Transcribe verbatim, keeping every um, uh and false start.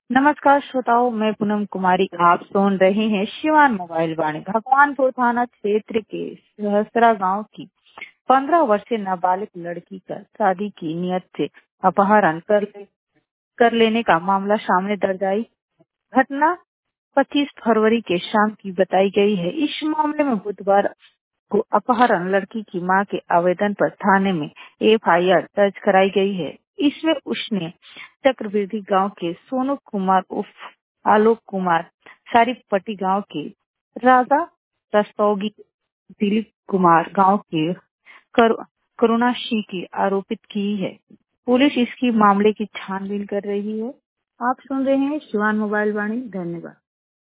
नमस्कार श्रोताओं, मैं पूनम कुमारी। आप सुन रहे हैं शिवान मोबाइल वाणी। भगवानपुर थाना क्षेत्र के सहसरा गांव की पंद्रह वर्षीय नाबालिग लड़की का शादी की नियत से अपहरण कर, ले, कर लेने का मामला सामने दर्ज आई। घटना पच्चीस फरवरी के शाम की बताई गई है। इस मामले में बुधवार को अपहरण लड़की की मां के आवेदन पर थाने में एफ आई आर दर्ज कराई गई है। इसमें उसने चक्रवृद्धि गांव के सोनू कुमार उर्फ आलोक कुमार, सारीपट्टी गांव के राजा रस्तोगी, दिलीप कुमार गांव के कर, करुणा सिंह की आरोपित की है। पुलिस इसकी मामले की छानबीन कर रही है। आप सुन रहे हैं शिवान मोबाइल वाणी। धन्यवाद।